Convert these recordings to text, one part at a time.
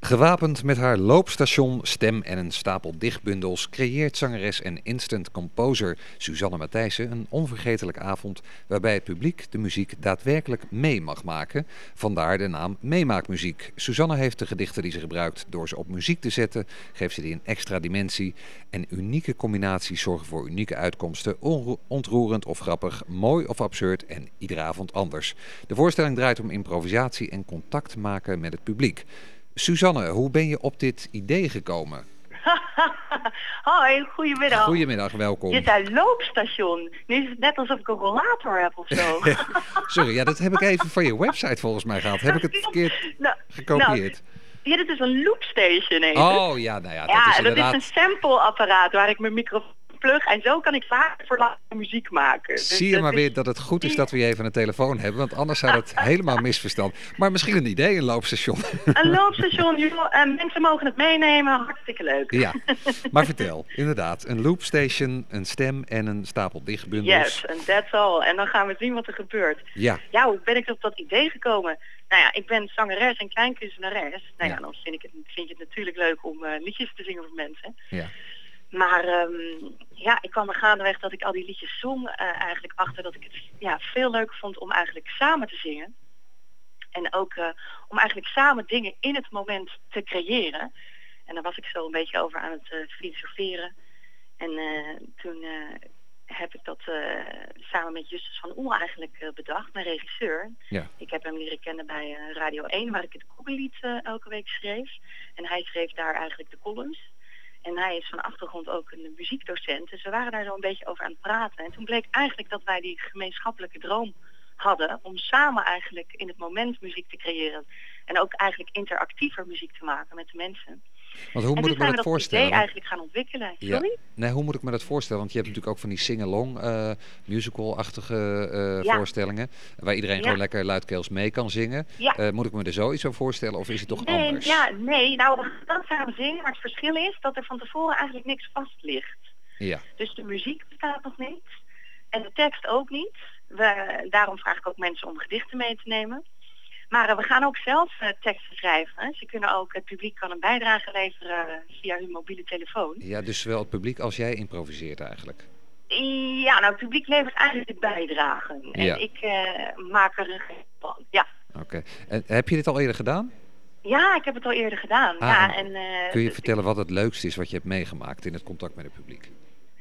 Gewapend met haar loopstation, stem en een stapel dichtbundels creëert zangeres en instant composer Suzanne Matthijssen een onvergetelijk avond waarbij het publiek de muziek daadwerkelijk mee mag maken. Vandaar de naam Meemaakmuziek. Suzanne heeft de gedichten die ze gebruikt door ze op muziek te zetten, geeft ze die een extra dimensie en unieke combinaties zorgen voor unieke uitkomsten, ontroerend of grappig, mooi of absurd en iedere avond anders. De voorstelling draait om improvisatie en contact maken met het publiek. Suzanne, hoe ben je op dit idee gekomen? Hoi, goedemiddag. Goedemiddag, welkom. Je zei loopstation. Nu is het net alsof ik een rollator heb of zo. Sorry, ja, dat heb ik even van je website volgens mij gehad. Heb ik het verkeerd gekopieerd? Ja, dit is een loopstation. Oh, ja, nou ja, dat is inderdaad... dat is een sampleapparaat waar ik mijn microfoon plug en zo kan ik vaak voor later muziek maken. Dus zie je maar weer dat het goed is dat we je even een telefoon hebben, want anders zou het helemaal misverstand. Maar misschien een idee, een loopstation. Een loopstation, mensen mogen het meenemen, hartstikke leuk. Ja, maar vertel, inderdaad, een loopstation, een stem en een stapel dichtbundels. Yes, and that's all. En dan gaan we zien wat er gebeurt. Ja. Ja, hoe ben ik op dat idee gekomen? Nou ja, ik ben zangeres en kleinkunstenares. Nou ja, dan vind je het natuurlijk leuk om liedjes te zingen voor mensen. Ja. Maar ik kwam er gaandeweg dat ik al die liedjes zong eigenlijk achter dat ik het veel leuker vond om eigenlijk samen te zingen. En ook om eigenlijk samen dingen in het moment te creëren. En daar was ik zo een beetje over aan het filosoferen. En toen heb ik dat samen met Justus van Oel eigenlijk bedacht, mijn regisseur. Ja. Ik heb hem leren kennen bij Radio 1, waar ik het Koekenlied elke week schreef. En hij schreef daar eigenlijk de columns. En hij is van achtergrond ook een muziekdocent. Dus we waren daar zo een beetje over aan het praten. En toen bleek eigenlijk dat wij die gemeenschappelijke droom hadden om samen eigenlijk in het moment muziek te creëren. En ook eigenlijk interactiever muziek te maken met de mensen. Want hoe moet ik me dat voorstellen? Idee eigenlijk gaan ontwikkelen. Sorry? Ja. Nee, hoe moet ik me dat voorstellen? Want je hebt natuurlijk ook van die sing-along, musical-achtige voorstellingen. Waar iedereen gewoon lekker luidkeels mee kan zingen. Ja. Moet ik me er zoiets over voorstellen of is het toch anders? Nou, we gaan samen zingen. Maar het verschil is dat er van tevoren eigenlijk niks vast ligt. Ja. Dus de muziek bestaat nog niet. En de tekst ook niet. Daarom vraag ik ook mensen om gedichten mee te nemen. Maar we gaan ook zelf teksten schrijven. Hè. Het publiek kan een bijdrage leveren via hun mobiele telefoon. Ja, dus zowel het publiek als jij improviseert eigenlijk. Ja, nou het publiek levert eigenlijk de bijdragen. En ik maak er een gegeven van. Ja. Oké. En heb je dit al eerder gedaan? Ja, ik heb het al eerder gedaan. Kun je vertellen wat het leukste is wat je hebt meegemaakt in het contact met het publiek?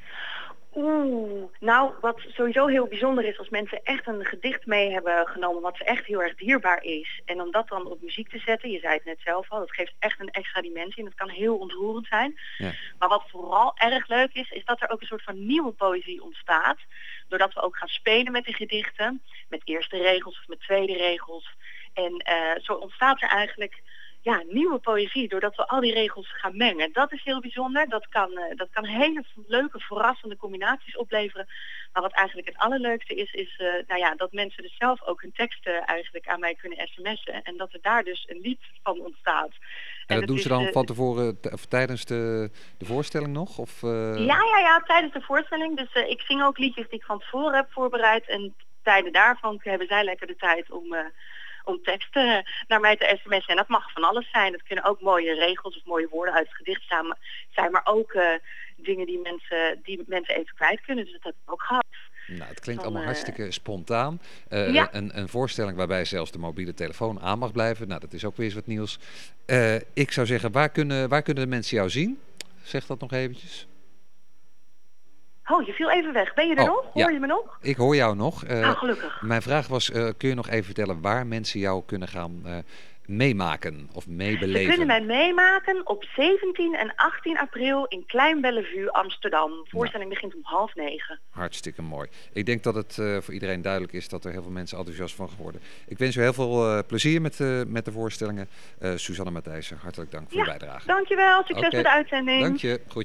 Nou, wat sowieso heel bijzonder is als mensen echt een gedicht mee hebben genomen wat ze echt heel erg dierbaar is. En om dat dan op muziek te zetten, je zei het net zelf al, dat geeft echt een extra dimensie en dat kan heel ontroerend zijn. Ja. Maar wat vooral erg leuk is dat er ook een soort van nieuwe poëzie ontstaat. Doordat we ook gaan spelen met de gedichten, met eerste regels of met tweede regels. En zo ontstaat er eigenlijk nieuwe poëzie, doordat we al die regels gaan mengen. Dat is heel bijzonder. Dat kan hele leuke, verrassende combinaties opleveren. Maar wat eigenlijk het allerleukste is dat mensen dus zelf ook hun teksten eigenlijk aan mij kunnen sms'en. En dat er daar dus een lied van ontstaat. En dat doen ze dan van tevoren, of tijdens de voorstelling nog? Of, Ja, tijdens de voorstelling. Dus ik zing ook liedjes die ik van tevoren heb voorbereid. En tijden daarvan hebben zij lekker de tijd om teksten naar mij te sms'en. En dat mag van alles zijn. Dat kunnen ook mooie regels of mooie woorden uit het gedicht zijn, maar ook dingen die mensen even kwijt kunnen. Dus dat heb ik ook gehad. Nou, het klinkt allemaal hartstikke spontaan. Een voorstelling waarbij zelfs de mobiele telefoon aan mag blijven. Nou, dat is ook weer eens wat nieuws. Ik zou zeggen, waar kunnen de mensen jou zien? Zeg dat nog eventjes. Oh, je viel even weg. Ben je er nog? Hoor je me nog? Ik hoor jou nog. Gelukkig. Mijn vraag was, kun je nog even vertellen waar mensen jou kunnen gaan meemaken of meebeleven? Ze kunnen mij meemaken op 17 en 18 april in Klein Bellevue, Amsterdam. De voorstelling begint om 20:30. Hartstikke mooi. Ik denk dat het voor iedereen duidelijk is dat er heel veel mensen enthousiast van geworden. Ik wens u heel veel plezier met de voorstellingen. Suzanne Matthijssen, hartelijk dank voor uw bijdrage. Dankjewel. Succes met de uitzending. Dank je. Goed.